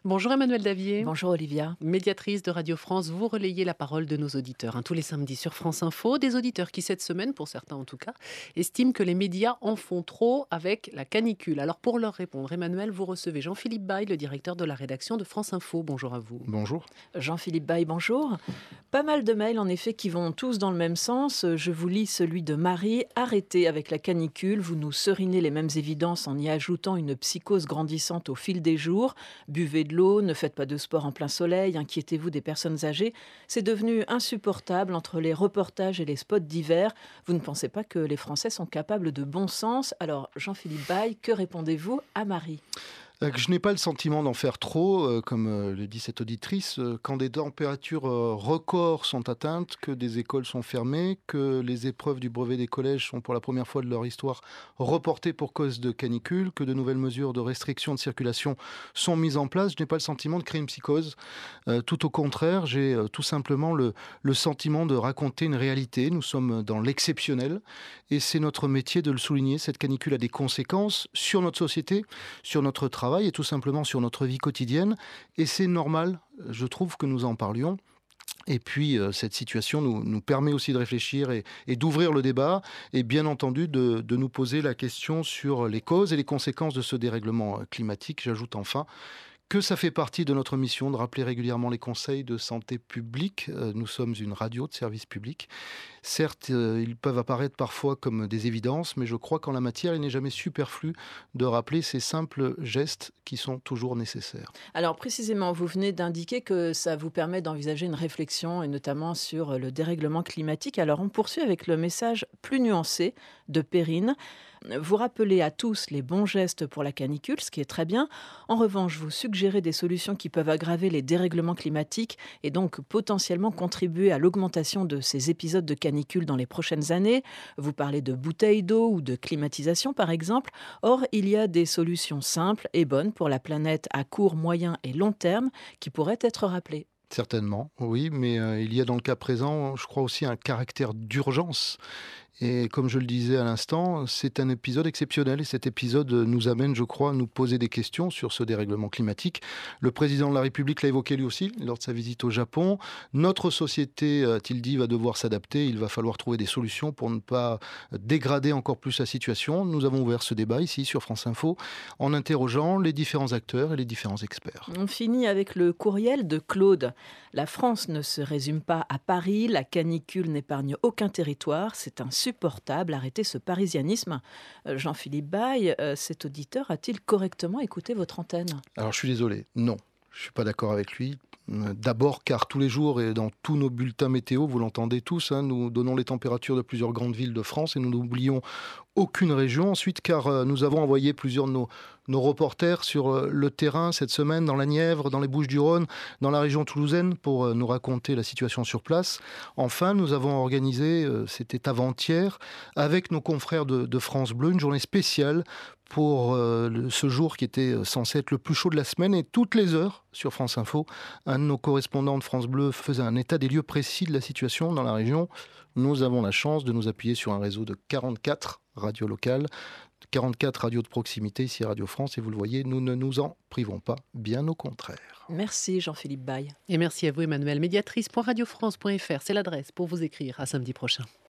Bonjour Emmanuel Davier. Bonjour Olivia. Médiatrice de Radio France, vous relayez la parole de nos auditeurs. Tous les samedis sur France Info, des auditeurs qui cette semaine, pour certains en tout cas, estiment que les médias en font trop avec la canicule. Alors pour leur répondre, Emmanuel, vous recevez Jean-Philippe Baye, le directeur de la rédaction de France Info. Bonjour à vous. Bonjour. Jean-Philippe Baye, bonjour. Pas mal de mails en effet qui vont tous dans le même sens. Je vous lis celui de Marie. Arrêtez avec la canicule, vous nous serinez les mêmes évidences en y ajoutant une psychose grandissante au fil des jours. Buvez de l'eau, ne faites pas de sport en plein soleil, inquiétez-vous des personnes âgées. C'est devenu insupportable entre les reportages et les spots d'hiver. Vous ne pensez pas que les Français sont capables de bon sens? Alors, Jean-Philippe Baye, que répondez-vous à Marie? Je n'ai pas le sentiment d'en faire trop, comme le dit cette auditrice, quand des températures records sont atteintes, que des écoles sont fermées, que les épreuves du brevet des collèges sont pour la première fois de leur histoire reportées pour cause de canicule, que de nouvelles mesures de restriction de circulation sont mises en place. Je n'ai pas le sentiment de créer une psychose. Tout au contraire, j'ai tout simplement le sentiment de raconter une réalité. Nous sommes dans l'exceptionnel et c'est notre métier de le souligner. Cette canicule a des conséquences sur notre société, sur notre travail et tout simplement sur notre vie quotidienne. Et c'est normal, je trouve, que nous en parlions. Et puis, cette situation nous permet aussi de réfléchir et d'ouvrir le débat et bien entendu de nous poser la question sur les causes et les conséquences de ce dérèglement climatique. J'ajoute enfin que ça fait partie de notre mission de rappeler régulièrement les conseils de santé publique. Nous sommes une radio de service public. Certes, ils peuvent apparaître parfois comme des évidences, mais je crois qu'en la matière, il n'est jamais superflu de rappeler ces simples gestes qui sont toujours nécessaires. Alors précisément, vous venez d'indiquer que ça vous permet d'envisager une réflexion, et notamment sur le dérèglement climatique. Alors on poursuit avec le message plus nuancé de Perrine. Vous rappelez à tous les bons gestes pour la canicule, ce qui est très bien. En revanche, vous suggérez des solutions qui peuvent aggraver les dérèglements climatiques et donc potentiellement contribuer à l'augmentation de ces épisodes de canicule dans les prochaines années. Vous parlez de bouteilles d'eau ou de climatisation par exemple. Or, il y a des solutions simples et bonnes pour la planète à court, moyen et long terme qui pourraient être rappelées. Certainement, oui, mais il y a dans le cas présent, je crois aussi un caractère d'urgence. Et comme je le disais à l'instant, c'est un épisode exceptionnel et cet épisode nous amène, je crois, à nous poser des questions sur ce dérèglement climatique. Le président de la République l'a évoqué lui aussi lors de sa visite au Japon. Notre société, a-t-il dit, va devoir s'adapter. Il va falloir trouver des solutions pour ne pas dégrader encore plus la situation. Nous avons ouvert ce débat ici sur France Info en interrogeant les différents acteurs et les différents experts. On finit avec le courriel de Claude. La France ne se résume pas à Paris, la canicule n'épargne aucun territoire, c'est insupportable, arrêtez ce parisianisme. Jean-Philippe Baye, cet auditeur a-t-il correctement écouté votre antenne? Alors je suis désolé, non. Je ne suis pas d'accord avec lui. D'abord car tous les jours et dans tous nos bulletins météo, vous l'entendez tous, nous donnons les températures de plusieurs grandes villes de France et nous n'oublions aucune région. Ensuite car nous avons envoyé plusieurs de nos reporters sur le terrain cette semaine dans la Nièvre, dans les Bouches-du-Rhône, dans la région toulousaine pour nous raconter la situation sur place. Enfin, nous avons organisé, c'était avant-hier, avec nos confrères de France Bleu, une journée spéciale pour ce jour qui était censé être le plus chaud de la semaine. Et toutes les heures, sur France Info, un de nos correspondants de France Bleu faisait un état des lieux précis de la situation dans la région. Nous avons la chance de nous appuyer sur un réseau de 44 radios locales, 44 radios de proximité ici à Radio France. Et vous le voyez, nous ne nous en privons pas, bien au contraire. Merci Jean-Philippe Baye. Et merci à vous Emmanuel. Médiatrice.radiofrance.fr, c'est l'adresse pour vous écrire. À samedi prochain.